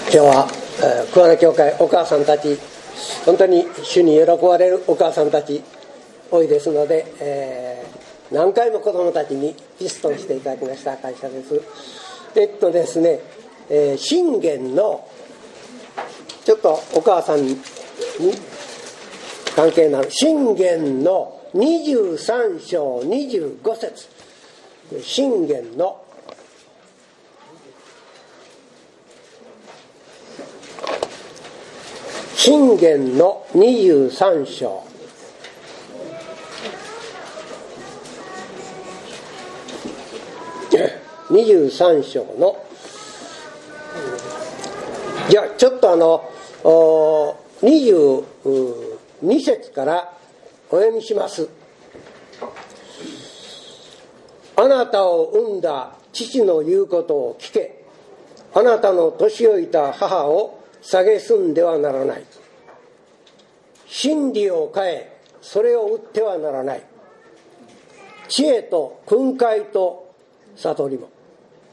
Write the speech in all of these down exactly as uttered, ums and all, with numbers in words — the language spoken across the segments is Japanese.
今日は、えー、桑名教会お母さんたち、本当に主に喜ばれるお母さんたち多いですので、えー、何回も子どもたちにピストンしていただきました。感謝です。えっとですね、えー、信玄のちょっとお母さんに関係のある信玄のにじゅうさん章にじゅうご節、信玄の信玄のにじゅうさん章にじゅうさん章のじゃあちょっとあのにじゅうに節からお読みします。あなたを産んだ父の言うことを聞け。あなたの年老いた母を蔑んではならない。真理を変え、それを売ってはならない。知恵と訓戒と悟りも。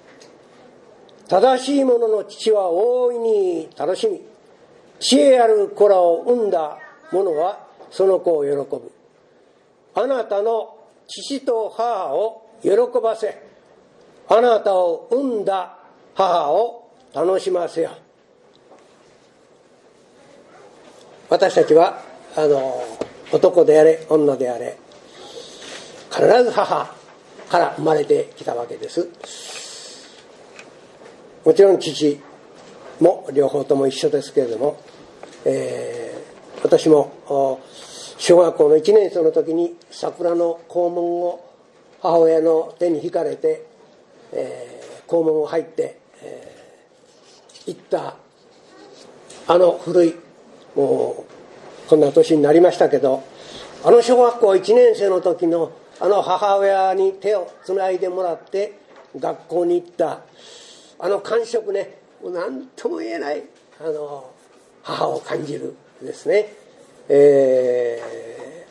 正しい者の父は大いに楽しみ、知恵ある子らを産んだ者はその子を喜ぶ。あなたの父と母を喜ばせ、あなたを産んだ母を楽しませよ。私たちはあの男であれ女であれ必ず母から生まれてきたわけです。もちろん父も両方とも一緒ですけれども、えー、私も小学校のいちねん生の時に桜の校門を母親の手に引かれて、えー、校門を入って、えー、行ったあの古いもうこんな年になりましたけど、あの小学校いちねん生の時のあの母親に手をつないでもらって学校に行ったあの感触ね、何とも言えないあの母を感じるですね、え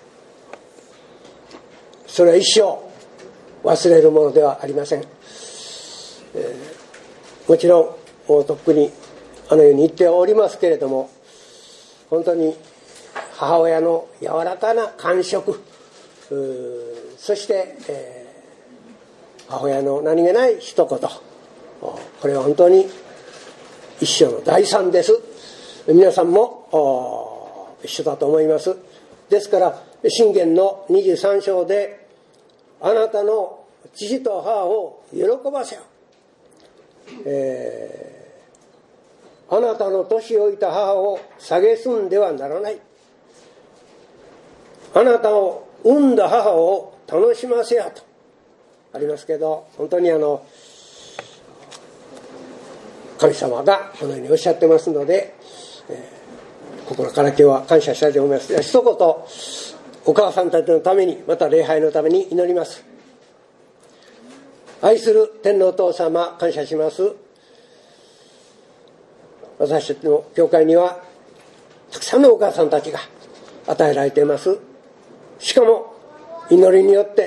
ー、それは一生忘れるものではありません。えー、もちろんとっくにあのように言っておりますけれども、本当に母親の柔らかな感触、そして、えー、母親の何気ない一言、これは本当に一生の財産です。皆さんも一緒だと思います。ですから信玄のにじゅうさん章で、あなたの父と母を喜ばせよ、えー、あなたの年老いた母を蔑んではならない。あなたを産んだ母を楽しませよとありますけど、本当にあの神様がこのようにおっしゃってますので、えー、心から今日は感謝したいと思います。一言お母さんたちのために、また礼拝のために祈ります。愛する天皇お父様、感謝します。私たちの教会にはたくさんのお母さんたちが与えられています。しかも祈りによって、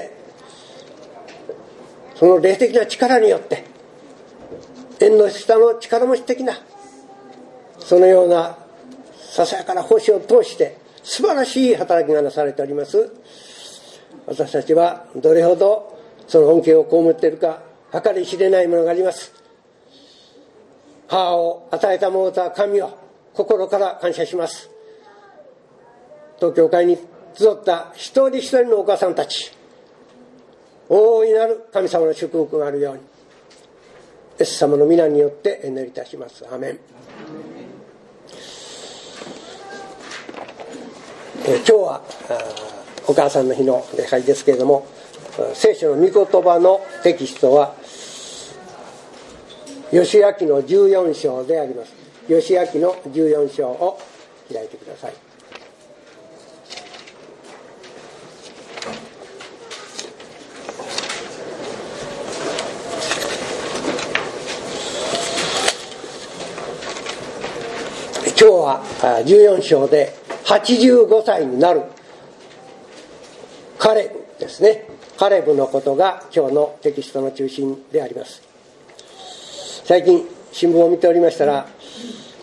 その霊的な力によって、縁の下の力持ち的なそのようなささやかな奉仕を通して素晴らしい働きがなされております。私たちはどれほどその恩恵を被っているか計り知れないものがあります。母を与えたものとは神を心から感謝します。東教会に集った一人一人のお母さんたち、大いなる神様の祝福があるように、イエス様の皆によって祈りいたします。アメン。えー、今日はお母さんの日の礼拝ですけれども、聖書の御言葉のテキストは義明のじゅうよん章であります。義明のじゅうよん章を開いてください。今日はじゅうよん章ではちじゅうごさいになるカレブですね。カレブのことが今日のテキストの中心であります。最近新聞を見ておりましたら、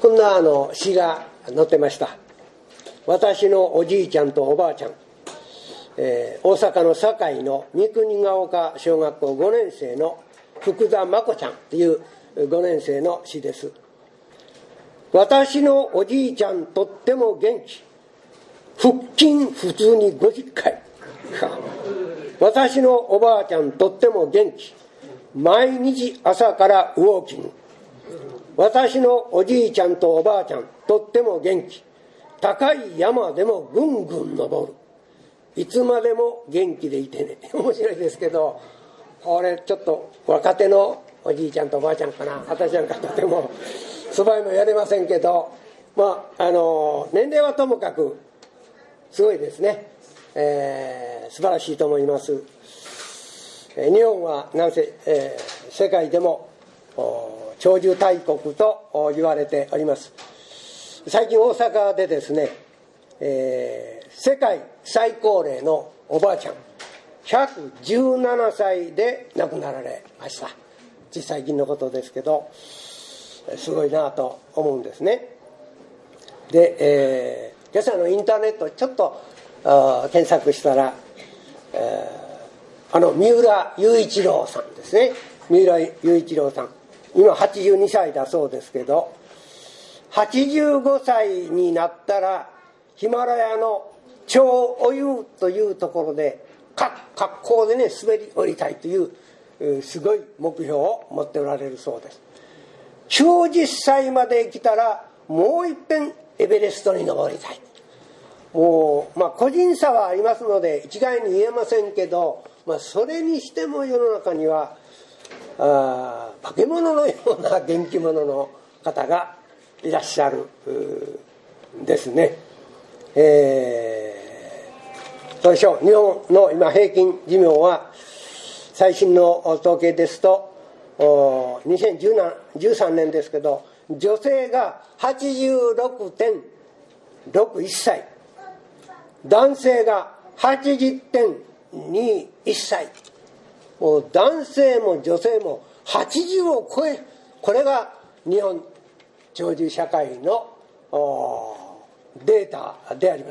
こんなあの詩が載ってました。私のおじいちゃんとおばあちゃん、えー、大阪の堺の三国ヶ丘小学校ごねん生の福田真子ちゃんというごねん生の詩です。私のおじいちゃんとっても元気、腹筋普通にごじゅっかい私のおばあちゃんとっても元気、毎日朝からウォーキング。私のおじいちゃんとおばあちゃんとっても元気、高い山でもぐんぐん登る。いつまでも元気でいてね。面白いですけど、これちょっと若手のおじいちゃんとおばあちゃんかな。私なんかとてもそばいもやれませんけど、まああの年齢はともかくすごいですね、えー、素晴らしいと思います。えー、日本はなんせ、えー、世界でも長寿大国と言われております。最近大阪でですね、えー、世界最高齢のおばあちゃんひゃくじゅうななさいで亡くなられました。つい最近のことですけど、すごいなと思うんですね。で、えー、今朝のインターネットちょっと検索したら、えー、あの三浦雄一郎さんですね。三浦雄一郎さん、今はちじゅうにさいだそうですけど、はちじゅうごさいになったらヒマラヤの超お湯というところで格好でね滑り降りたいというすごい目標を持っておられるそうです。きゅうじゅっさいまで来たらもう一遍エベレストに登りたい。もうまあ個人差はありますので一概に言えませんけど、まあ、それにしても世の中にはあ化け物のような元気者の方がいらっしゃるですね。えー、そうでしょう。日本の今平均寿命は最新の統計ですとにせんじゅうさんねんですけど、女性が はちじゅうろくてんろくいっさい、男性が はちじゅってんにいっさい。もう男性も女性もはちじゅうを超え、これが日本長寿社会のデータであります。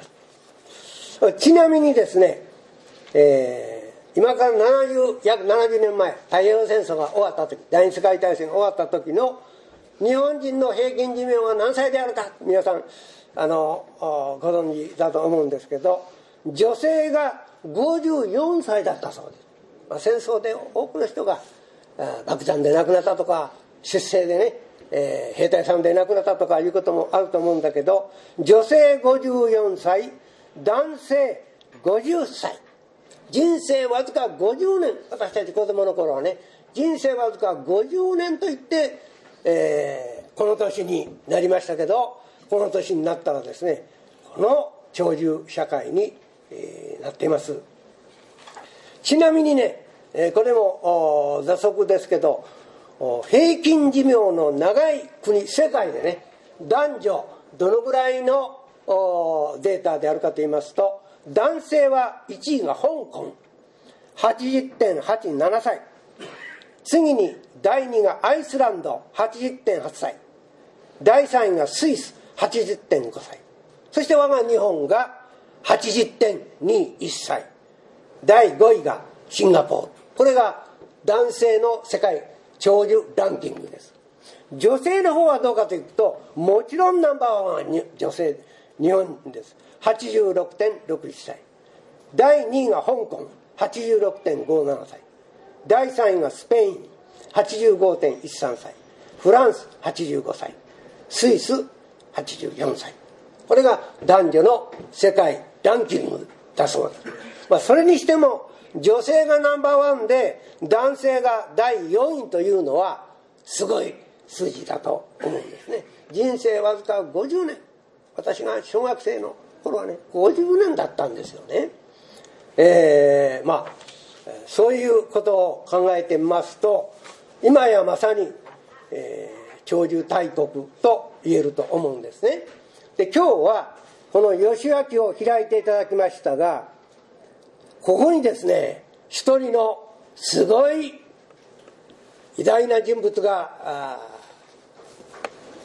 ちなみにですね、えー、今からななじゅう約ななじゅうねんまえ、太平洋戦争が終わった時、第二次世界大戦が終わった時の日本人の平均寿命は何歳であるか、皆さんあのご存知だと思うんですけど、女性がごじゅうよんさいだったそうです。まあ、戦争で多くの人が爆弾で亡くなったとか出征でね、えー、兵隊さんで亡くなったとかいうこともあると思うんだけど、女性ごじゅうよんさい、男性ごじゅっさい、人生わずかごじゅうねん、私たち子供の頃はね、人生わずかごじゅうねんといって、えー、この年になりましたけど、この年になったらですね、この長寿社会に、えー、なっています。ちなみにね、えー、これも雑則ですけど、平均寿命の長い国、世界でね、男女どのぐらいのデータであるかと言いますと、男性はいちいが香港 はちじゅってんはちななさい、次にだいにがアイスランド はちじゅってんはちさい、だいさんいがスイス はちじゅってんごさい、そして我が日本が はちじゅってんにいっさい、だいごいがシンガポール。これが男性の世界長寿ランキングです。女性の方はどうかというと、もちろんナンバーワンは女性、日本です。 はちじゅうろくてんろくいっさい、だいにいが香港 はちじゅうろくてんごななさい、だいさんいがスペイン はちじゅうごてんいちさんさい、フランスはちじゅうごさい、スイスはちじゅうよんさい。これが男女の世界ランキングだそうです。まあ、それにしても女性がナンバーワンで男性がだいよんいというのはすごい数字だと思うんですね。人生わずかごじゅうねん、私が小学生の頃はねごじゅうねんだったんですよね。えー、まあそういうことを考えてみますと、今やまさに、えー、長寿大国と言えると思うんですね。で、今日はこの義明を開いていただきましたが、ここにですね一人のすごい偉大な人物が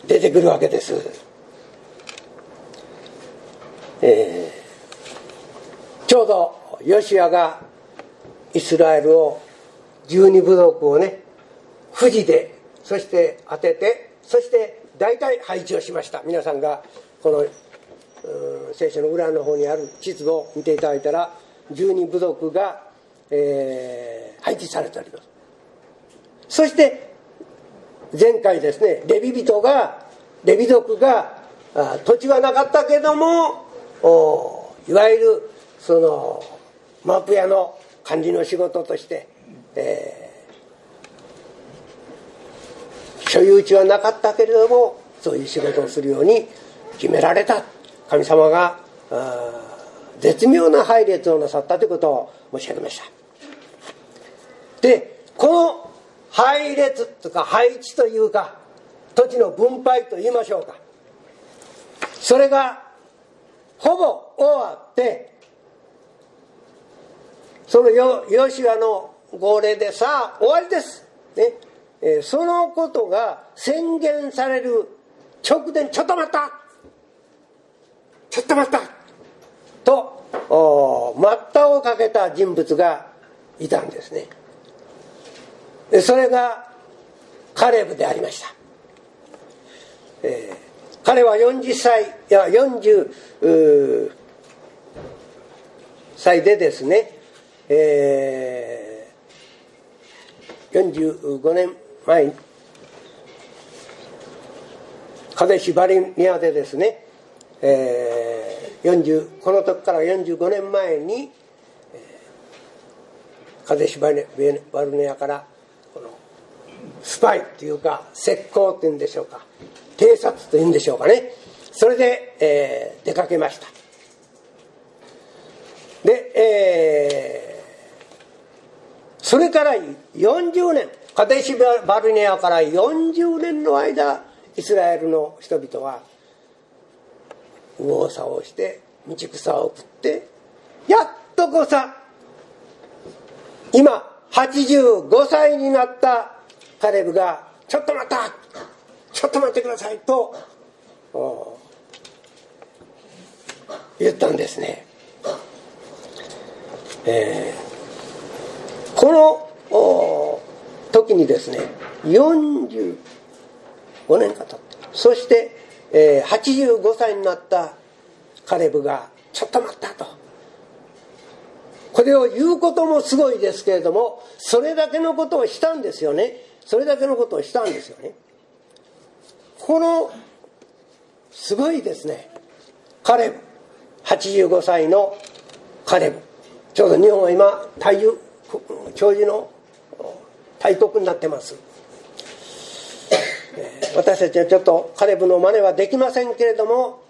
出てくるわけです。えー、ちょうどヨシュアがイスラエルを十二部族をね富士でそして当てて、そして大体配置をしました。皆さんがこの聖書の裏の方にある地図を見ていただいたら十二部族が、えー、配置されております。そして前回ですね、レビ人がレビ族が土地はなかったけども、いわゆるそのマップ屋の管理の仕事として、えー、所有地はなかったけれどもそういう仕事をするように決められた。神様が絶妙な配列をなさったということを申し上げました。で、この配列とか配置というか土地の分配と言いましょうか、それがほぼ終わって、そのヨシュアの号令でさあ終わりです、ねえー、そのことが宣言される直前、ちょっと待ったちょっと待ったと待ったをかけた人物がいたんですね。それがカレブでありました。えー、彼はよんじゅっさいいやよんじゅっさいでですね、えー、よんじゅうごねんまえにカデシュバリネアでですね、えー、よんじゅうこの時からよんじゅうごねんまえに、えー、カデシュバルネアからこのスパイというか石膏というんでしょうか、偵察というんでしょうかね、それで、えー、出かけました。で、えー、それからよんじゅうねん、カデシュバルネアからよんじゅうねんの間、イスラエルの人々は右往左往して道草を食って、やっとこさ今はちじゅうごさいになったカレブがちょっと待ったちょっと待ってくださいと言ったんですね。えー、この時にですねよんじゅうごねんか経って、そして、えー、はちじゅうごさいになったカレブがちょっと待ったと、これを言うこともすごいですけれども、それだけのことをしたんですよね。それだけのことをしたんですよね。このすごいですね、カレブ、はちじゅうごさいのカレブ、ちょうど日本は今大樹長寿の大国になってます。私たちはちょっとカレブの真似はできませんけれども、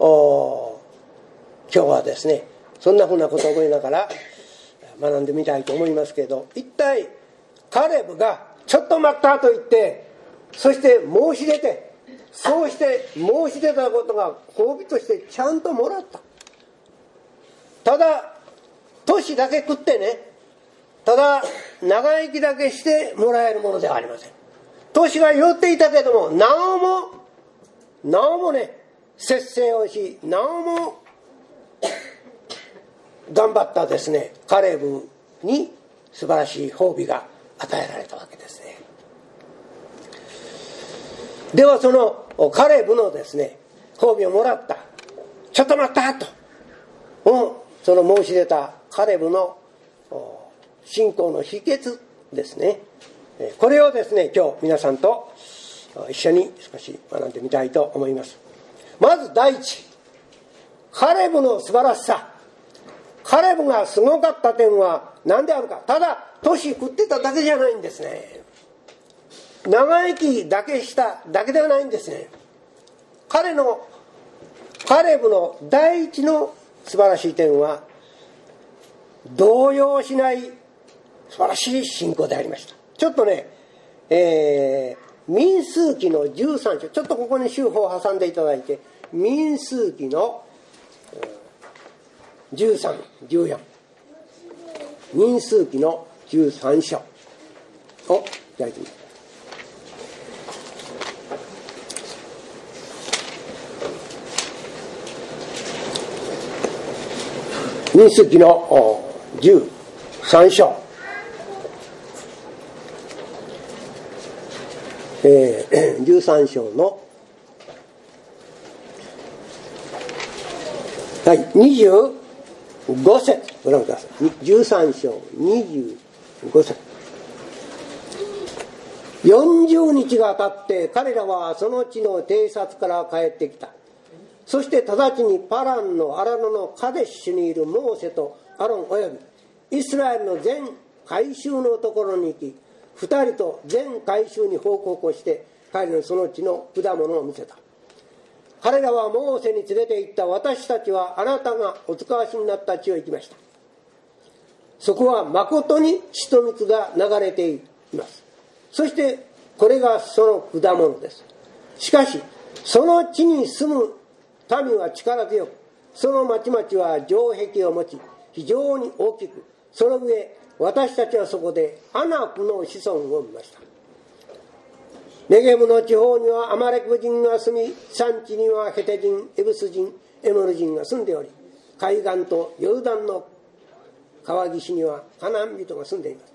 今日はですねそんなふうなことを思いながら学んでみたいと思いますけれど、一体カレブがちょっと待ったと言って、そして申し出て、そうして申し出たことが褒美としてちゃんともらった。ただ年だけ食ってね、ただ長生きだけしてもらえるものではありません。年が酔っていたけども、なおもなおもね節制をし、なおも頑張ったですねカレブに素晴らしい褒美が与えられたわけですね。ではそのカレブのですね褒美をもらった、ちょっと待ったと、うん、その申し出たカレブの信仰の秘訣ですね、これをですね今日皆さんと一緒に少し学んでみたいと思います。まず第一、カレブの素晴らしさ、カレブがすごかった点は何であるか。ただ年食ってただけじゃないんですね。長生きだけしただけではないんですね。彼のカレブの第一の素晴らしい点は動揺しない素晴らしい信仰でありました。ちょっとね、えー、民数記のじゅうさん章、ちょっとここに修法を挟んでいただいて、民数記のじゅうさん、じゅうよん、民数記のじゅうさん章を開いてみます。 民数記のじゅうさん章、えー、じゅうさん章のはい、にじゅうご節ご覧ください。じゅうさん章にじゅうご節。よんじゅうにちが経って彼らはその地の偵察から帰ってきた。そして直ちにパランのアラノのカデシュにいるモーセとアロンおよびイスラエルの全会衆のところに行き、二人と全会衆に報告をして彼らのその地の果物を見せた。彼らはモーセに連れて行った。私たちはあなたがお使わしになった地を行きました。そこは誠に血と蜜が流れています。そしてこれがその果物です。しかしその地に住む民は力強く、その町々は城壁を持ち非常に大きく、その上私たちはそこでアナクの子孫を見ました。ネゲブの地方にはアマレク人が住み、山地にはヘテ人、エブス人、エモル人が住んでおり、海岸とヨルダンの川岸にはカナン人が住んでいます。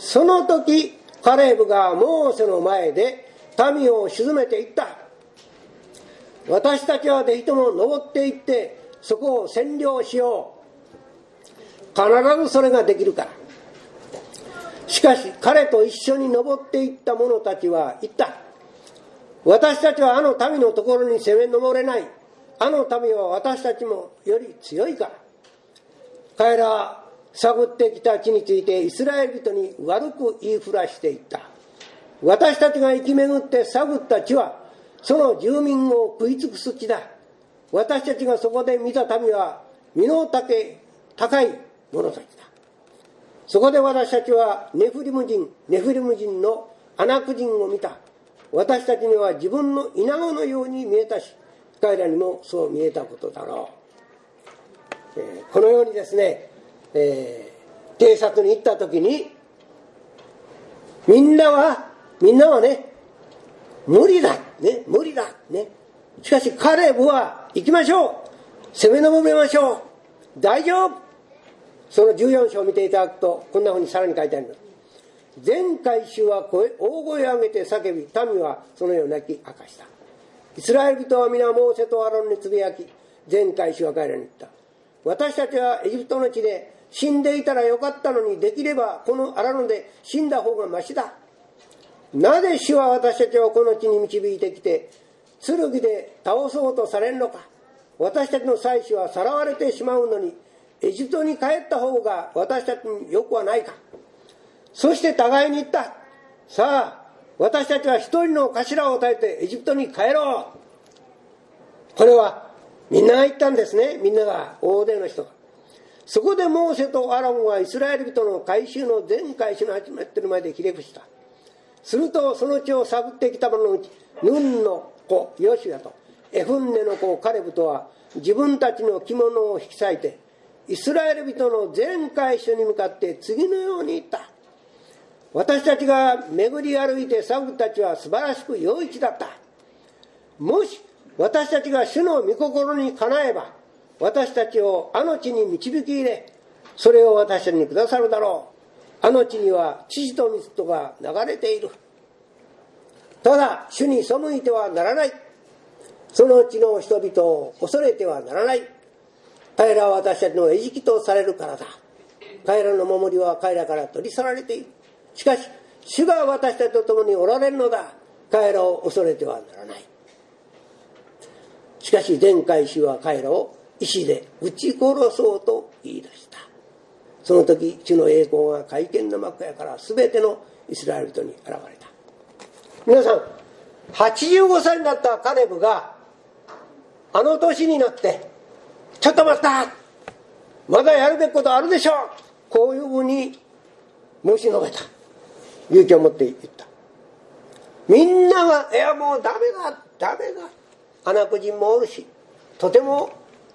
その時カレブがモーセの前で民を鎮めていった。私たちはぜひとも登っていってそこを占領しよう。必ずそれができるから。しかし彼と一緒に登っていった者たちは言った。私たちはあの民のところに攻め登れない。あの民は私たちもより強いから。彼らは探ってきた地についてイスラエル人に悪く言いふらしていった。私たちが生き巡って探った地はその住民を食い尽くす地だ。私たちがそこで見た民は身の丈高い者たちだ。そこで私たちはネフリム人、ネフリム人のアナク人を見た。私たちには自分の稲子のように見えたし、彼らにもそう見えたことだろう。えー、このようにですね、えー、偵察に行った時に、みんなは、みんなはね、無理だ、ね、無理だ、ね。しかしカレブは行きましょう。攻め登りましょう。大丈夫。そのじゅうよん章を見ていただくとこんなふうにさらに書いてあります。全会衆は声大声を上げて叫び、民はそのよう泣き明かした。イスラエル人は皆モーセとアロンにつぶやき、全会衆は彼らに言った。私たちはエジプトの地で死んでいたらよかったのに、できればこのアラノで死んだ方がましだ。なぜ主は私たちをこの地に導いてきて剣で倒そうとされるのか。私たちの妻子はさらわれてしまうのに、エジプトに帰った方が私たちによくはないか。そして互いに言った。さあ私たちは一人の頭を与えてエジプトに帰ろう。これはみんなが言ったんですね。みんなが、大勢の人が。そこでモーセとアロンはイスラエル人の会衆の全会衆の始まっている前でひれ伏した。するとその地を探ってきた者のうち、ヌンの子ヨシュアとエフンネの子カレブとは自分たちの着物を引き裂いてイスラエル人の全会衆に向かって次のように言った。私たちが巡り歩いて探った地は素晴らしく良い地だった。もし私たちが主の御心にかなえば、私たちをあの地に導き入れ、それを私たちにくださるだろう。あの地には乳と水とが流れている。ただ主に背いてはならない。その地の人々を恐れてはならない。彼らは私たちの餌食とされるからだ。彼らの守りは彼らから取り去られている。しかし主が私たちと共におられるのだ。彼らを恐れてはならない。しかし全会衆は彼らを石で撃ち殺そうと言い出した。その時主の栄光が会見の幕屋からすべてのイスラエル人に現れた。皆さん、はちじゅうごさいになったカレブがあの年になってちょっと待った、まだやるべきことあるでしょう、こういうふうに申し述べた。勇気を持って言った。みんながいやもうダメだダメだ、アナク人もおるしとても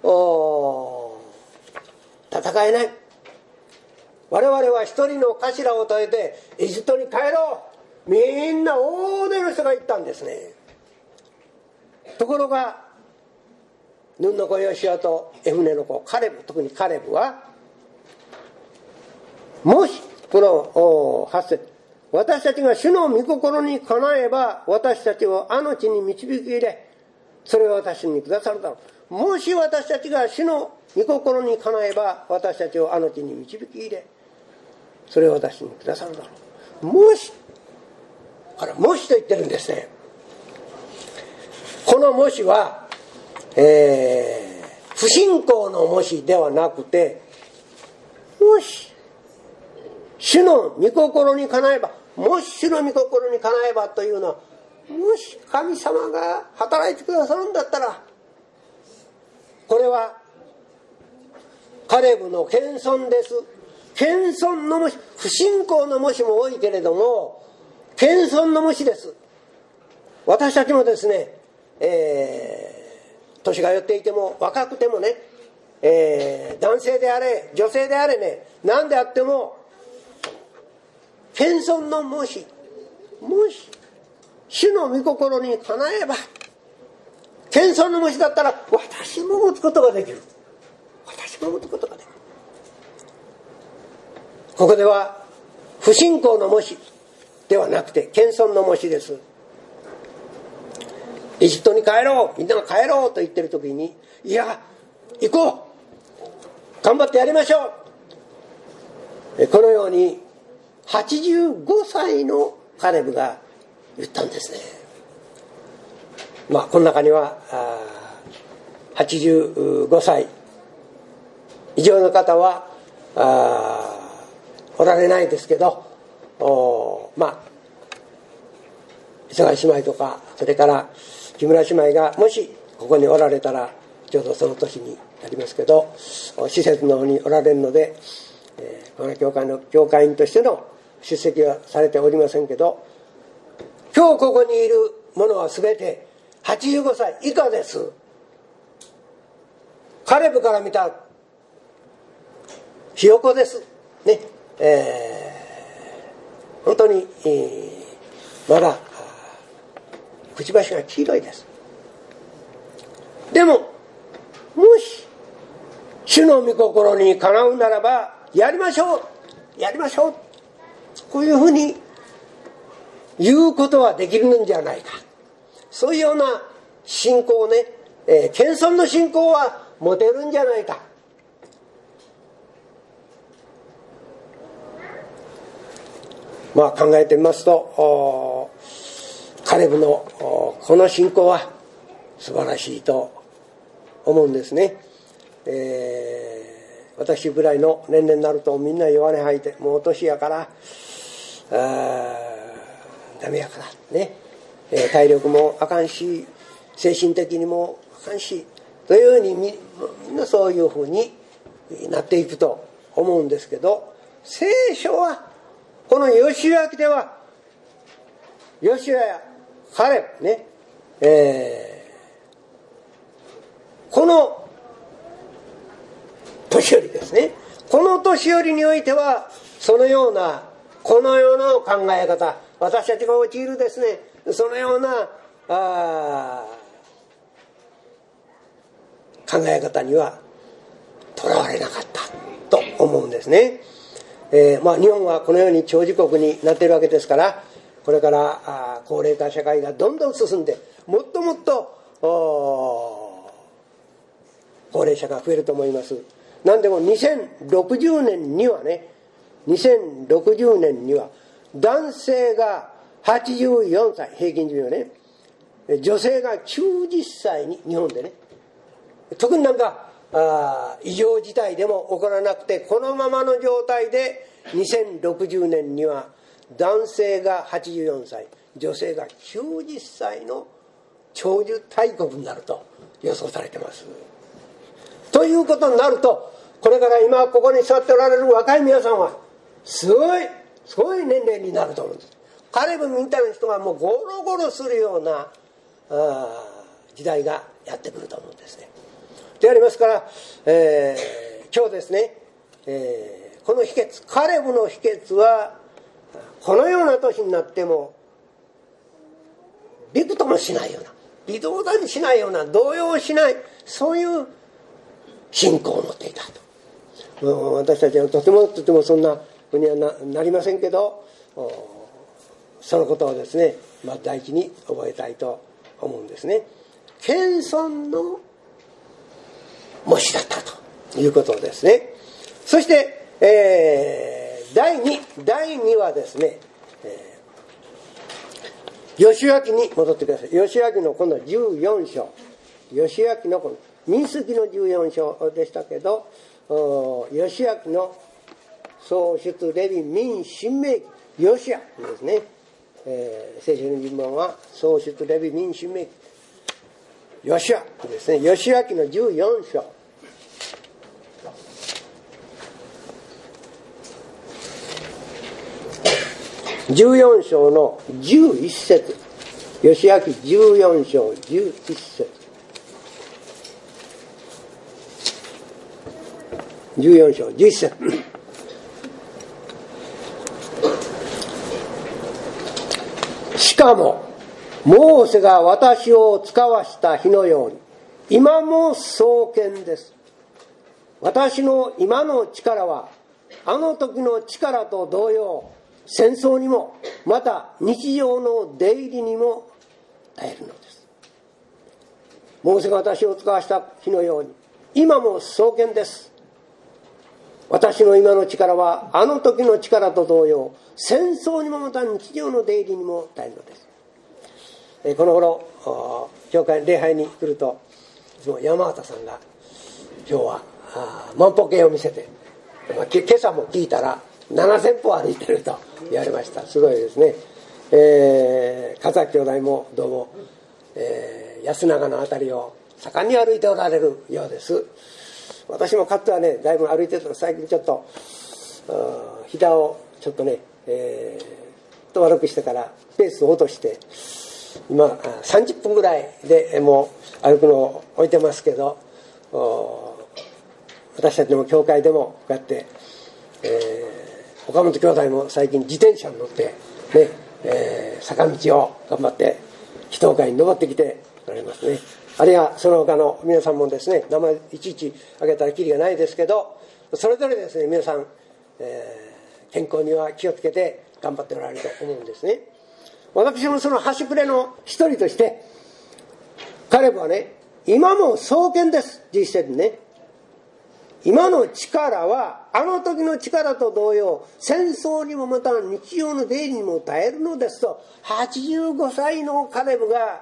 戦えない、我々は一人の頭を立ててエジプトに帰ろう、みんな大勢の人が言ったんですね。ところがヌンの子ヨシュアとエフネの子カレブ、特にカレブは、もしこのはち節、私たちが主の御心にかなえば私たちをあの地に導き入れ、それを私にくださるだろう。もし私たちが主の御心にかなえば私たちをあの地に導き入れ、それを私にくださるだろう。もし、あら、もしと言ってるんですね。このもしは、えー、不信仰のもしではなくて、もし主の御心にかなえば、もし主の御心にかなえばというのは、もし神様が働いてくださるんだったら、これはカレブの謙遜です。謙遜のもし、不信仰のもしも多いけれども、謙遜のもしです。私たちもですね、えー、年が寄っていても若くてもね、えー、男性であれ女性であれね、何であっても謙遜のもし、もし主の御心にかなえば、謙遜のもしだったら私も持つことができる、私も持つことができる。ここでは不信仰のもしではなくて謙遜のもしです。エジプトに帰ろう、みんなが帰ろうと言ってる時に、いや行こう、頑張ってやりましょう、このようにはちじゅうごさいのカレブが言ったんですね。まあこの中にははちじゅうごさい以上の方はおられないですけど、おまあ磯貝姉妹とか、それから木村姉妹がもしここにおられたらちょうどその年になりますけど、施設の方におられるので、えー、この教会の教会員としての出席はされておりませんけど、今日ここにいる者は全てはちじゅうごさい以下です。カレブから見たひよこですね。えー、本当に、えー、まだくちばしが黄色いです。でももし主の御心にかなうならばやりましょう、やりましょう、こういうふうに言うことはできるんじゃないか。そういうような信仰をね、えー、謙遜の信仰は持てるんじゃないか。まあ考えてみますと、カレブのこの信仰は素晴らしいと思うんですね。えー、私ぐらいの年齢になるとみんな弱音吐いて、もう年やからあダメやからね、えー、体力もあかんし精神的にもあかんしというように み, みんなそういうふうになっていくと思うんですけど、聖書はこのヨシュア記ではヨシュアやカレブね、えー、この年寄りですね、この年寄りにおいてはそのようなこの世の考え方、私たちが陥るですね、そのようなあ考え方にはとらわれなかったと思うんですね。えーまあ、日本はこのように長寿国になっているわけですから、これからあ高齢化社会がどんどん進んで、もっともっと高齢者が増えると思います。なんでもにせんろくじゅうねんにはね、にせんろくじゅうねんには男性がはちじゅうよんさい平均寿命ね、女性がきゅうじゅっさいに、日本でね、特になんかあ異常事態でも起こらなくて、このままの状態でにせんろくじゅうねんには男性がはちじゅうよんさい、女性がきゅうじゅっさいの長寿大国になると予想されてます。ということになると、これから今ここに座っておられる若い皆さんはすごいすごい年齢になると思うんです。カレブみたいな人がもうゴロゴロするようなあ時代がやってくると思うんですね。でありますから、えー、今日ですね、えー、この秘訣、カレブの秘訣はこのような年になってもびくともしないような、 微動だにしないような、動揺しない、そういう信仰を持っていたと。私たちはとてもとてもそんなふうには な, なりませんけど、そのことをですね、まあ、第一に覚えたいと思うんですね。謙遜の模試だったということですね。そして、えー、だいにだいにはですね、えー、義明に戻ってください。義明の今度はじゅうよん章、義明のこの民数記のじゅうよん章でしたけど、義明の創出レビ民神明記、ヨシアですね、えー、聖書の原文は創出レビ民神明記、ヨシアですね。義明のじゅうよん章、じゅうよん章のじゅういち節、義明じゅうよん章じゅういち節、じゅうよん章じゅういち節しかもモーセが私を使わした日のように今も壮健です。私の今の力はあの時の力と同様、戦争にもまた日常の出入りにも耐えるのです。モーセが私を使わした日のように今も壮健です。私の今の力はあの時の力と同様、戦争にもまた日常の出入りにも耐えるのです。えこの頃教会礼拝に来ると、いつも山形さんが今日は万歩計を見せて、まあ、今朝も聞いたらななせん歩歩いてると言われました。すごいですね。えー、笠兄弟もどうも、えー、安永のあたりを盛んに歩いておられるようです。私もかつてはね、だいぶ歩いてたら最近ちょっと膝をちょっとね、えー、と悪くしてからペースを落として、今さんじゅっぷんぐらいでもう歩くのを置いてますけど、私たちも教会でもこうやって、えー、岡本兄弟も最近自転車に乗ってね、えー、坂道を頑張って祈祷会に登ってきておられますね。あるいはその他の皆さんもですね、名前いちいち挙げたらきりがないですけど、それぞれですね、皆さん、えー、健康には気をつけて頑張っておられると思うんですね。私もその端くれの一人として、彼はね、今も壮健です、じゅういち節ね。今の力はあの時の力と同様、戦争にもまた日常の出入りにも耐えるのですと、はちじゅうごさいのカレブが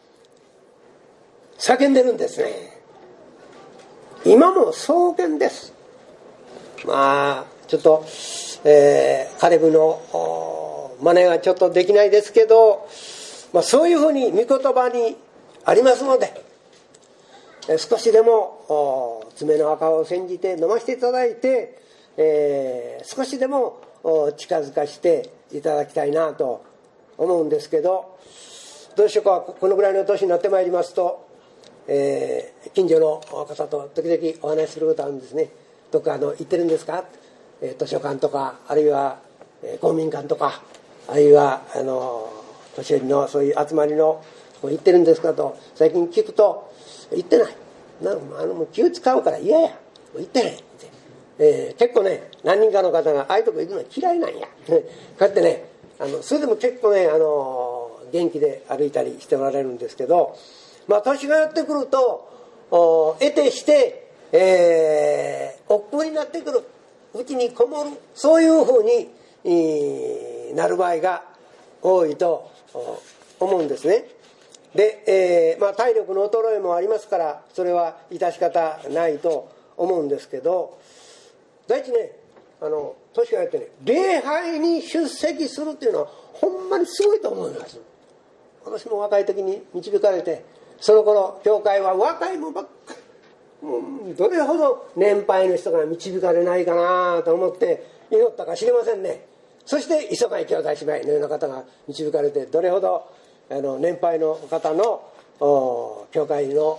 叫んでるんですね。今も壮健です。まあちょっと、えー、カレブの真似はちょっとできないですけど、まあ、そういうふうに御言葉にありますので、少しでも爪の赤を煎じて飲ませていただいて、えー、少しでも近づかしていただきたいなと思うんですけど、どうしようか、このぐらいの年になってまいりますと、えー、近所の方と時々お話しすることあるんですね。どっかあの行ってるんですか、えー、図書館とか、あるいは、えー、公民館とか、あるいはあの年寄りのそういう集まりの行ってるんですかと最近聞くと、行ってない、なんかあのもう気を使うから嫌や、行ってないって、えー、結構ね、何人かの方がああいうとこ行くのは嫌いなんやこうやってね、あのそれでも結構ね、あの元気で歩いたりしておられるんですけど、まあ年がやってくると得てして、えー、億劫になってくる、うちにこもる、そういうふうに、えー、なる場合が多いと思うんですね。で、えーまあ、体力の衰えもありますから、それは致し方ないと思うんですけど、第一ね、あの年がやってね、礼拝に出席するっていうのはほんまにすごいと思います。私も若い時に導かれて、その頃教会は若いもんばっかり、もうどれほど年配の人が導かれないかなと思って祈ったか知りませんね。そして磯貝兄弟姉妹のような方が導かれて、どれほどあの年配の方の教会の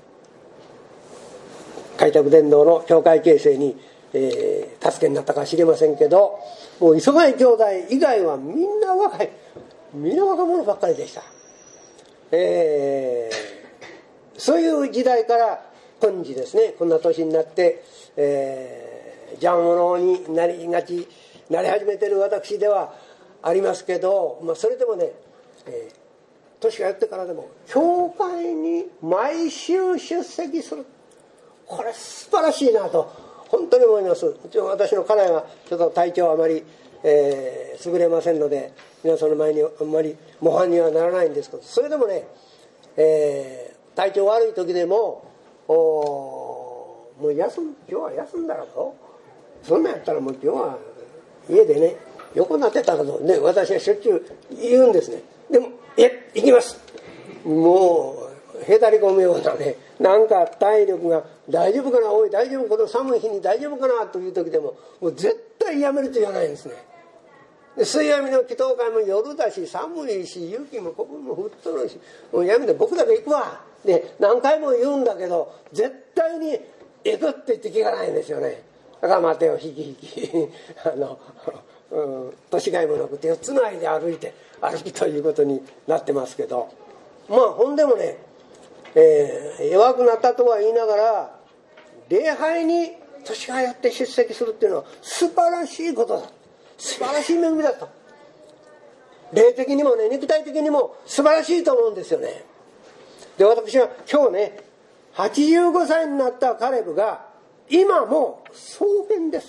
開拓伝道の教会形成に、えー、助けになったか知りませんけど、もう磯貝兄弟以外はみんな若い、みんな若者ばっかりでした。 えー、そういう時代から今日ですね、こんな年になって、えー、邪魔者になりがちなり始めてる私ではありますけど、まあ、それでもね、えー、年がやってからでも教会に毎週出席する、これ素晴らしいなと本当に思います。私の家内はちょっと体調あまり、えー、優れませんので皆さんの前にあまり模範にはならないんですけど、それでもね、えー、体調悪い時でもおもう休む、今日は休んだらと、そんなんやったらもう今日は家でね横になってたらとね、私はしょっちゅう言うんですね。でも「え行きます」、もうへたり込むようなね、なんか体力が大丈夫かな、おい大丈夫、この寒い日に大丈夫かなという時でももう絶対やめると言わないんですね。で水曜日の祈祷会も夜だし寒いし雪もここも降っとるし、もうやめて僕だけ行くわで何回も言うんだけど絶対に行くって言って聞かないんですよね。だから待てよ引き引きあの、うん、年がいもなく手をつないで歩いて歩きということになってますけど、まあほんでもね、えー、弱くなったとは言いながら礼拝に年がやって出席するっていうのは素晴らしいことだ、素晴らしい恵みだと、霊的にもね肉体的にも素晴らしいと思うんですよね。で私は今日ねはちじゅうごさいになったカレブが今も壮健です、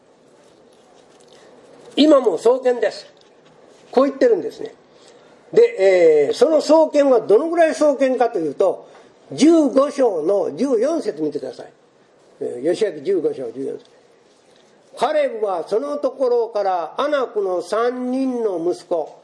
今も壮健です、こう言ってるんですね。で、えー、その壮健はどのぐらい壮健かというとじゅうご章のじゅうよん節見てください。義明じゅうご章じゅうよん節、カレブはそのところからアナクのさんにんの息子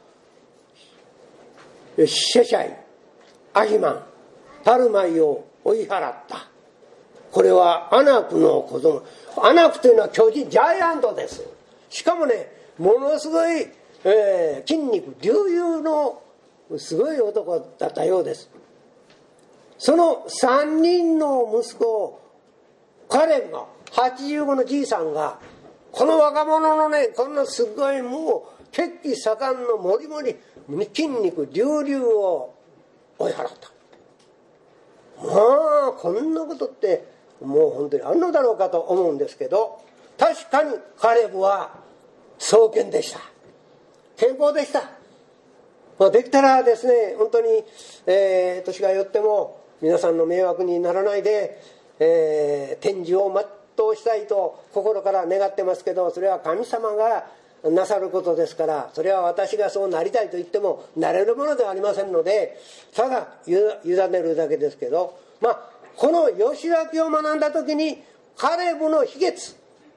シェシャイ、アヒマン、タルマイを追い払った。これはアナクの子供、アナクというのは巨人ジャイアントです。しかもねものすごい、えー、筋肉隆々のすごい男だったようです。そのさんにんの息子カレブがはちじゅうごのじいさんがこの若者のねこんなすごいもう血気盛んのもりもり筋肉隆々を追い払った。まあこんなことってもう本当にあんのだろうかと思うんですけど、確かにカレブは壮健でした、健康でした。まあ、できたらですね本当に、えー、年がよっても皆さんの迷惑にならないで、えー、天寿を全うしたいと心から願ってますけど、それは神様がなさることですから、それは私がそうなりたいと言ってもなれるものではありませんので、ただ委ねるだけですけど、まあこの義明を学んだ時にカレブの秘訣、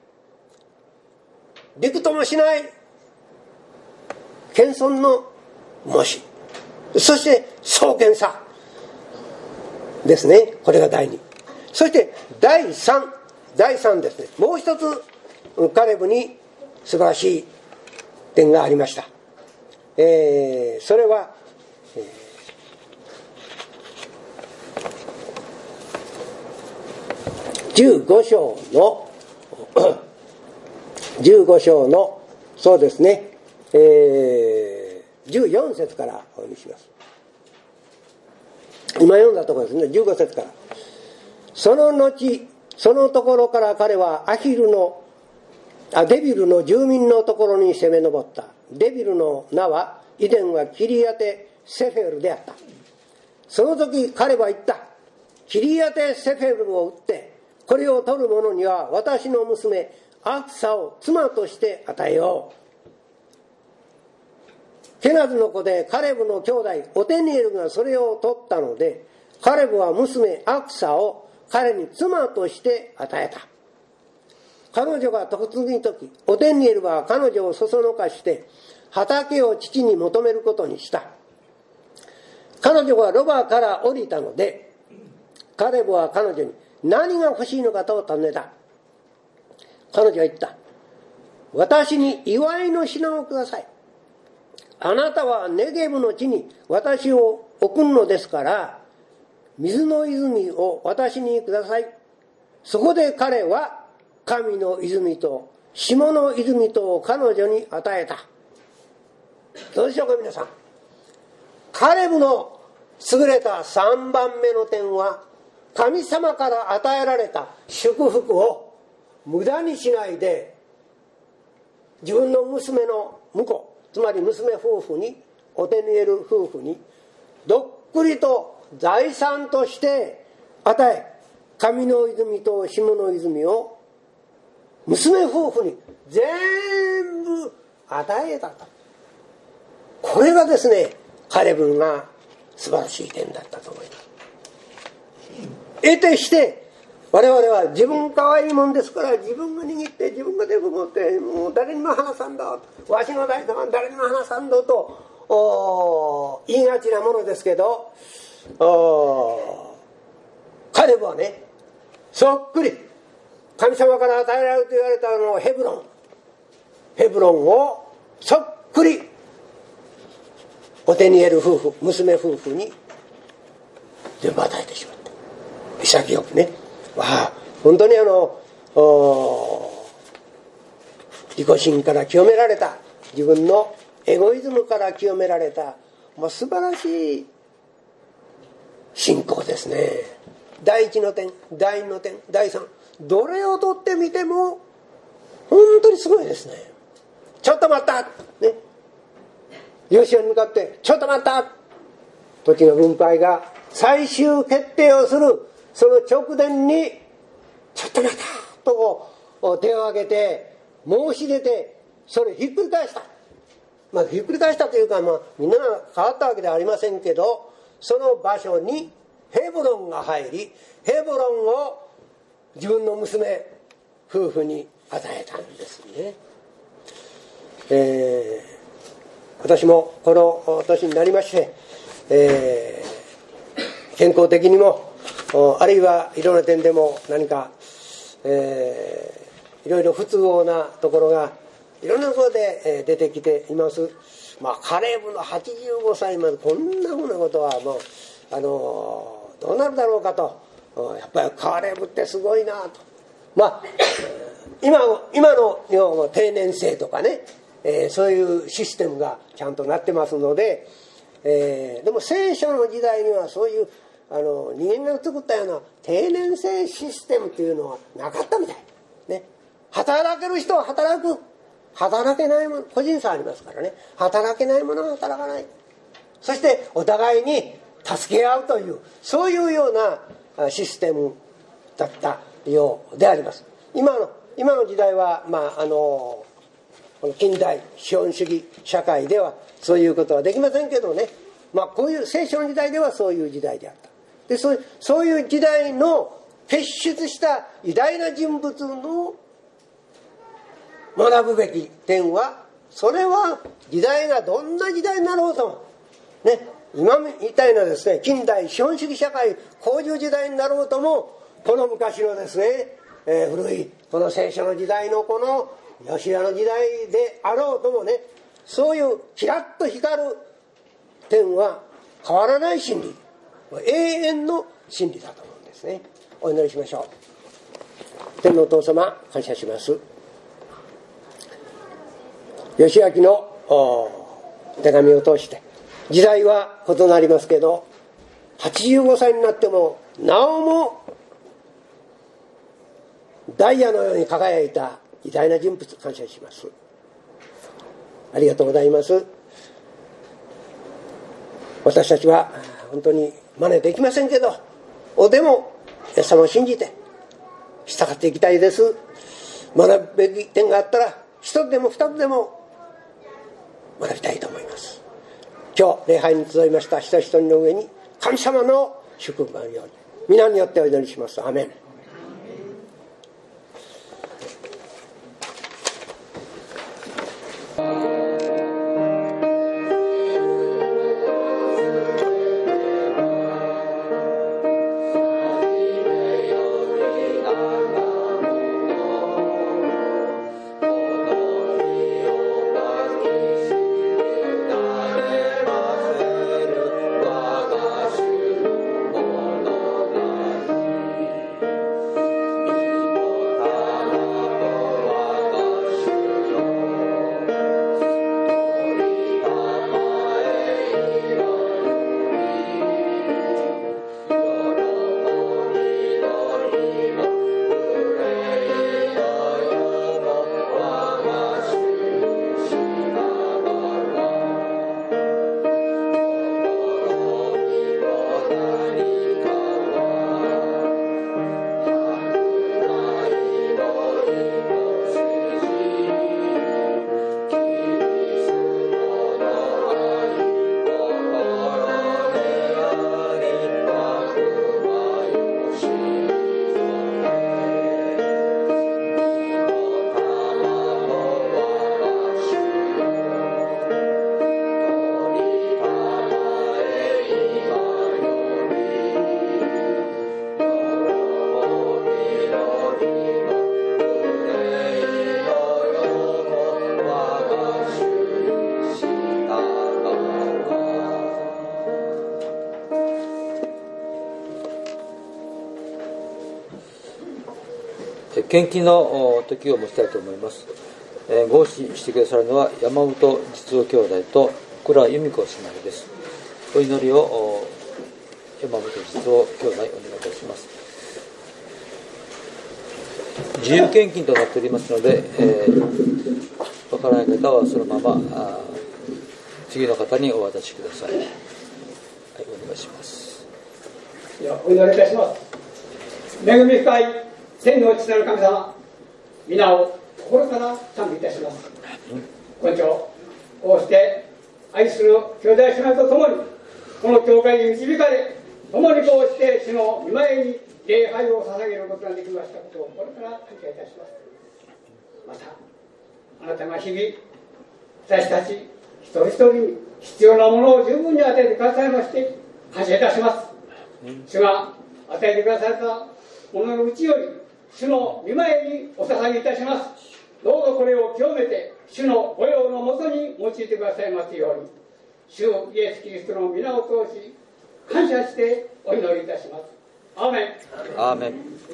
びくともしない謙遜の模試、そして壮健さですね、これがだいに。そしてだいさん、だいさんですね、もう一つカレブに素晴らしい点がありました。えー、それは、えー、じゅうご章のじゅうご章のそうですね、えー、じゅうよん節からお読みします。今読んだところですね、じゅうご節から。その後そのところから彼はアヒルのあデビルの住民のところに攻め上った。デビルの名は以前はキリヤテセフェルであった。その時彼は言った。キリヤテセフェルを撃ってこれを取る者には私の娘アクサを妻として与えよう。ケナズの子でカレブの兄弟オテニエルがそれを取ったので、カレブは娘アクサを彼に妻として与えた。彼女が嫁ぎ時、オテニエルは彼女をそそのかして畑を父に求めることにした。彼女がロバから降りたので、カレブは彼女に何が欲しいのかと尋ねた。彼女は言った。私に祝いの品をください。あなたはネゲブの地に私を送るのですから、水の泉を私にください。そこで彼は神の泉と下の泉とを彼女に与えた。どうでしょうか皆さん。カレブの優れたさんばんめの点は、神様から与えられた祝福を無駄にしないで、自分の娘の婿、つまり娘夫婦に、オテニエル夫婦にどっくりと財産として与え、上の泉と下の泉を娘夫婦に全部与えたと。これがですね、カレブが素晴らしい点だったと思います。得てして我々は自分可愛いもんですから、自分が握って自分が手を持って、もう誰にも話さんだ、わしの財産は誰にも話さんだと言いがちなものですけど、カレブはね、そっくり神様から与えられると言われたのヘブロンヘブロンをそっくりオテニエル夫婦、娘夫婦に全部与えてしまった。潔くね、わあ、本当にあの自己心から清められた、自分のエゴイズムから清められた、もう素晴らしい信仰ですね。第一の点、第二の点、第三、どれをとってみても本当にすごいですね。ちょっと待ったね、ヨシュアに向かってちょっと待った、土地の分配が最終決定をするその直前にちょっと待ったと手を挙げて申し出て、それひっくり返した。まあひっくり返したというか、まあみんなが変わったわけではありませんけど、その場所にヘブロンが入り、ヘブロンを自分の娘夫婦に与えたんですね。えー、私もこの年になりまして、えー、健康的にもあるいはいろんな点でも何か、えー、いろいろ不都合なところがいろんなところで出てきています。まあカレブのはちじゅうごさいまでこんなふうなことはもうあのどうなるだろうかと、やっぱりカレブってすごいなと。まあ今今の定年制とかね、えー、そういうシステムがちゃんとなってますので、えー、でも聖書の時代にはそういうあの人間が作ったような定年制システムというのはなかったみたい、ね、働ける人は働く、働けないもの、個人差ありますからね、働けないものは働かない、そしてお互いに助け合うという、そういうようなシステムだったようであります。今の今の時代は、まあ、あの近代資本主義社会ではそういうことはできませんけどね、まあ、こういう聖書の時代ではそういう時代であった。でそういうそういう時代の結出した偉大な人物の学ぶべき点は、それは時代がどんな時代になろうともね、今みたいなですね近代資本主義社会こういう時代になろうとも、この昔のですね、えー、古いこの聖書の時代のこのヨシュアの時代であろうともね、そういうキラッと光る点は変わらない真理、永遠の真理だと思うんですね。お祈りしましょう。天のお父様、感謝します。義明の手紙を通して時代は異なりますけど、はちじゅうごさいになってもなおもダイヤのように輝いた偉大な人物、感謝します。ありがとうございます。私たちは本当に真似できませんけど、でもイエス様を信じて従っていきたいです。学ぶべき点があったら一つでも二つでも学びたいと思います。今日礼拝に集いました人一人の上に神様の祝福があるように皆によってお祈りします。アーメン。 献金の時を持ちたいと思います。えー、合祀してくださるのは山本実夫兄弟と倉由美子姉妹です。お祈りを山本実夫兄弟お願いいたします。自由献金となっておりますので、えー、わからない方はそのまま次の方にお渡しください。はい、お願いします。 ではお祈りいたします。恵み深い天の父なる神様、皆を心から賛美いたします。今朝こうして愛する兄弟姉妹と共にこの教会に導かれ、共にこうして主の御前に礼拝を捧げることができましたことをこれから感謝いたします。またあなたが日々私たち一人一人に必要なものを十分に与えてくださいまして感謝いたします。主が与えてくださったもののうちより主の御前にお捧げいたします。どうぞこれを清めて主の御用のもとに用いてくださいますように、主イエスキリストの皆を通し感謝してお祈りいたします。アーメン。 アーメン。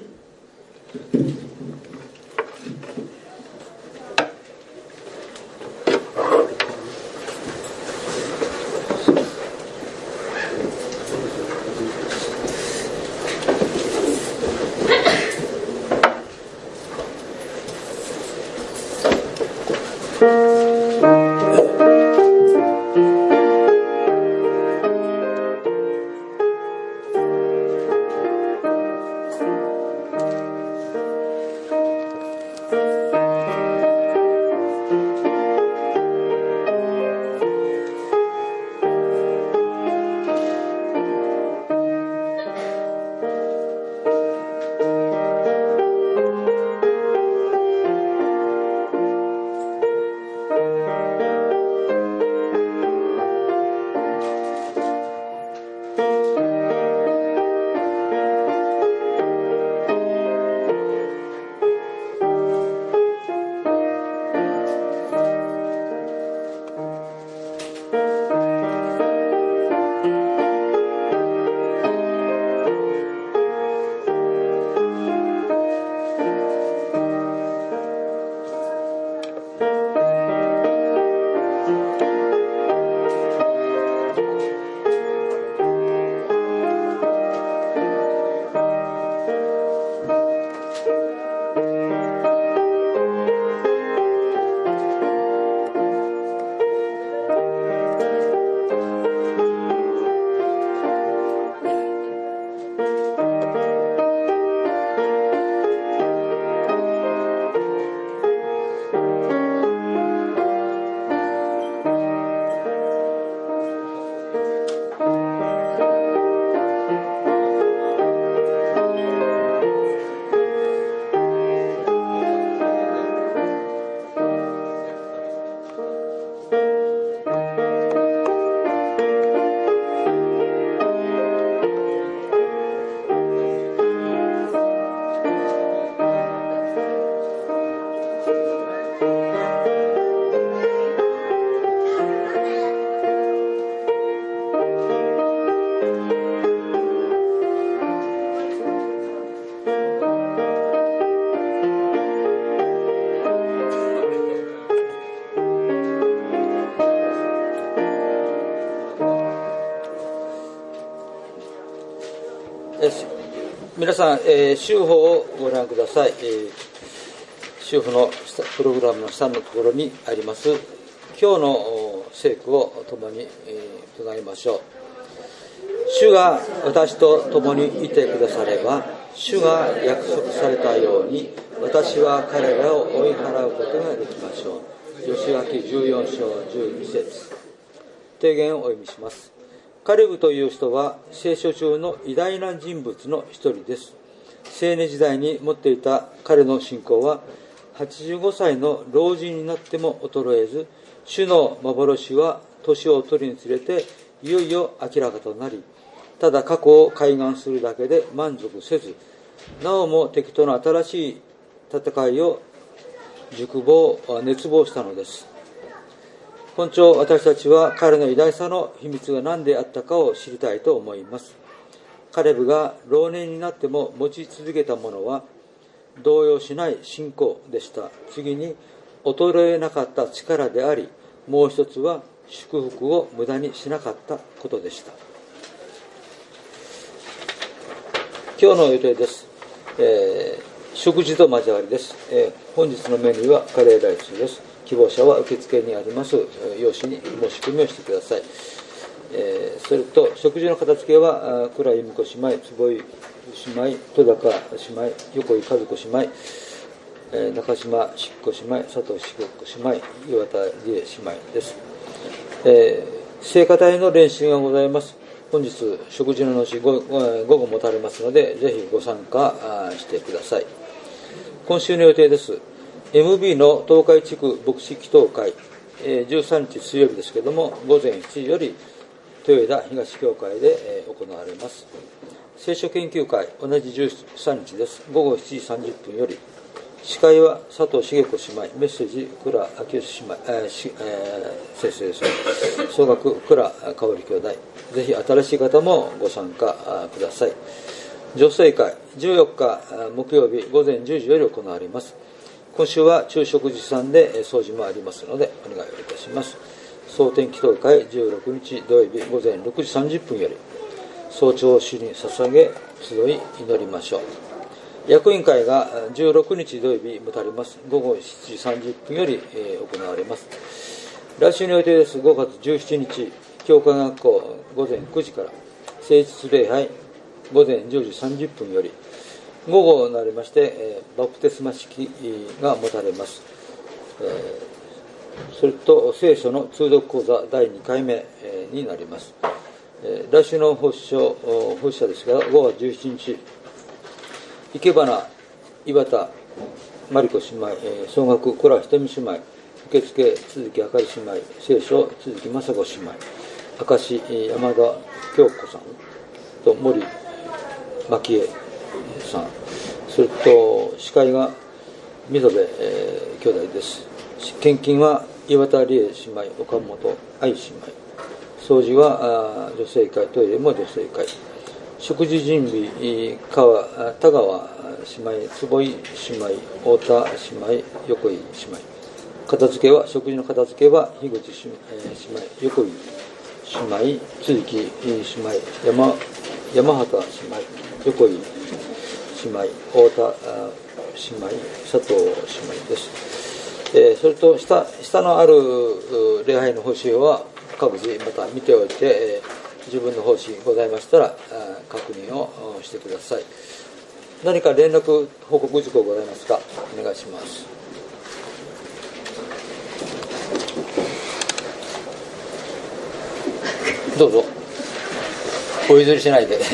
皆さん、えー、週報をご覧ください。えー、週報のプログラムの下のところにあります今日の聖句を共に、えー、唱えましょう。 主が私と共にいてくだされば、主が約束されたように、私は彼らを追い払うことができましょう。ヨシュア記じゅうよん章じゅうに節。提言をお読みします。カレブという人は聖書中の偉大な人物の一人です。青年時代に持っていた彼の信仰は、はちじゅうごさいの老人になっても衰えず、主の幻は年を取るにつれていよいよ明らかとなり、ただ過去を開眼するだけで満足せず、なおも敵との新しい戦いを熟望熱望したのです。今朝私たちは彼の偉大さの秘密が何であったかを知りたいと思います。カレブが老年になっても持ち続けたものは動揺しない信仰でした。次に衰えなかった力であり、もう一つは祝福を無駄にしなかったことでした。今日の予定です。えー、食事と交わりです。えー、本日のメニューはカレーライスです。希望者は受付にあります用紙に申し込みをしてください。えー、それと食事の片付けは倉井由美子姉妹、坪井姉妹、戸高姉妹、横井和子姉妹、えー、中島しっこ姉妹、佐藤しっこ姉妹、岩田理恵姉妹です。えー、聖歌隊の練習がございます。本日食事の後午後持たれますので、ぜひご参加してください。今週の予定です。エムビー の東海地区牧師祈祷会、じゅうさんにち水曜日ですけれども、午前しちじより豊田東教会で行われます。聖書研究会、同じじゅうさんにちです。午後しちじさんじゅっぷんより。司会は佐藤茂子姉妹、メッセージ倉明義姉妹、えーしえー、先生です。総額倉香織兄弟。ぜひ新しい方もご参加ください。女性会、じゅうよっか木曜日午前じゅうじより行われます。今週は昼食持参で掃除もありますのでお願いをいたします。蒼天祈祷会じゅうろくにち土曜日午前ろくじさんじゅっぷんより、早朝主に捧げ集い祈りましょう。役員会がじゅうろくにち土曜日もたれます。午後しちじさんじゅっぷんより行われます。来週の予定です。ごがつじゅうしちにち教会学校午前くじから、聖日礼拝午前じゅうじさんじゅっぷんより、午後になりまして、えー、バプテスマ式が持たれます。えー、それと聖書の通読講座だいにかいめ、えー、になります。えー、来週の奉仕書奉仕者ですが、ごがつじゅうしちにち生け花岩田真理子姉妹、えー、総額倉ひとみ姉妹、受付鈴木あかり姉妹、聖書鈴木雅子姉妹、明石山田京子さんと森蒔絵さん、それと司会が溝部、えー、兄弟です。献金は岩田理恵姉妹、岡本愛姉妹、掃除は女性会、トイレも女性会、食事準備川田川姉妹、坪井姉妹、太田姉妹、横井姉妹、片付けは食事の片付けは樋口姉妹、横井姉妹、鈴木姉妹、山山畑姉妹、横井姉妹、太田姉妹、佐藤姉妹です。えー、それと 下, 下のある礼拝の報酬は各自また見ておいて、えー、自分の奉仕ございましたら確認をしてください。何か連絡報告事項ございますか。お願いします。どうぞお譲りしないで。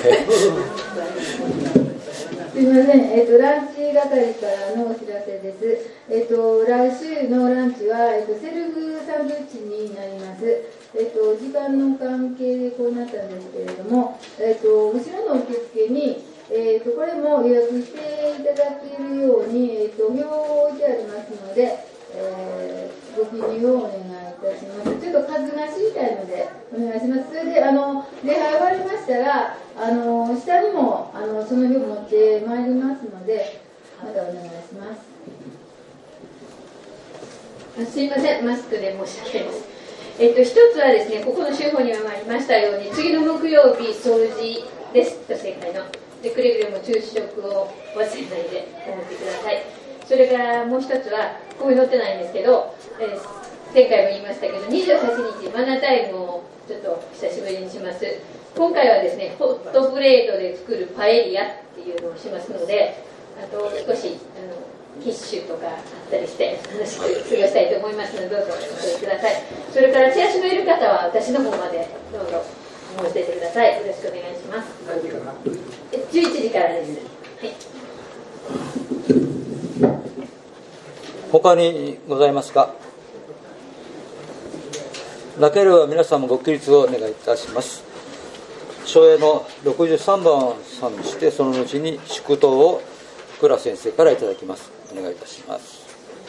すみません、えーと、ランチ係からのお知らせです。えーと、来週のランチは、えーと、セルフサンドイッチになります。えーと、時間の関係でこうなったんですけれども、えーと、後ろの受付に、えーと、これも予約していただけるように、えーと、表を置いてありますので、えー、ご記入をお願いいたします。ちょっと数が知りたいのでお願いします。それであの礼拝終わりましたら、あの下にもあのその表を持ってまいりますので、またお願いします。 すいません、マスクで申し訳ありません。えっと、一つはですね、ここの週報にはありましたように、次の木曜日掃除です、女性会の。でくれぐれも昼食を忘れないで思ってください。それからもう一つは、ここに載ってないんですけど、えー、前回も言いましたけど、にじゅうはちにちマナタイムをちょっと久しぶりにします。 今回はですね、ホットプレートで作るパエリアっていうのをしますので、あと少しあのキッシュとかあったりして楽しく過ごしたいと思いますので、どうぞお越しください。それからチラシのいる方は私の方までどうぞ申し出てください。よろしくお願いします。 何時かな。 じゅういちじからです。はい。 他にございますか。なければ皆さんもご起立をお願いいたします。昭栄のろくじゅうさんばんを賛美して、その後に祝祷を倉先生からいただきます。お願いいたします。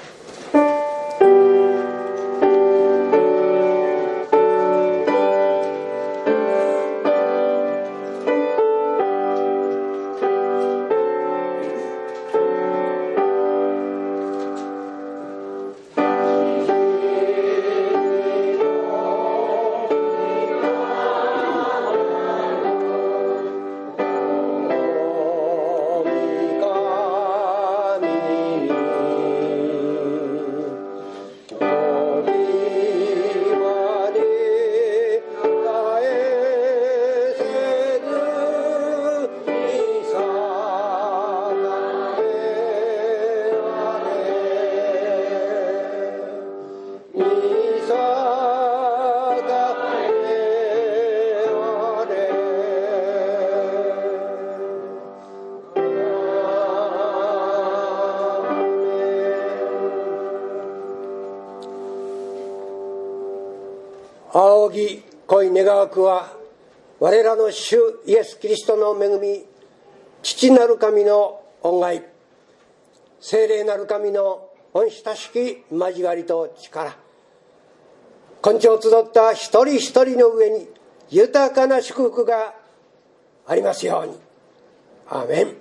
仰ぎ恋願わくは、我らの主イエス・キリストの恵み、父なる神の恩愛、聖霊なる神の恩親しき交わりと力、今朝集った一人一人の上に豊かな祝福がありますように。アーメン。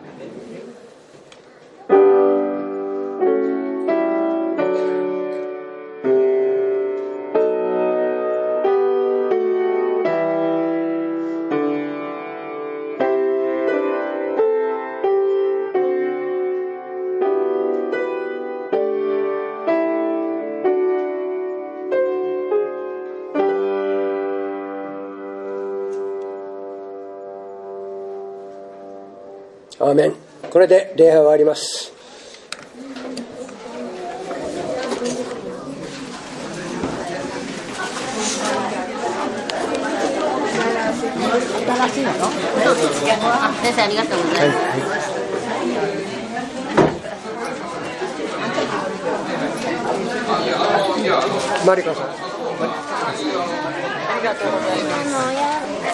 アーメン。これで礼拝は終わります。 新しいの？先生ありがとうございます。 マリカさん。 ありがとうございます。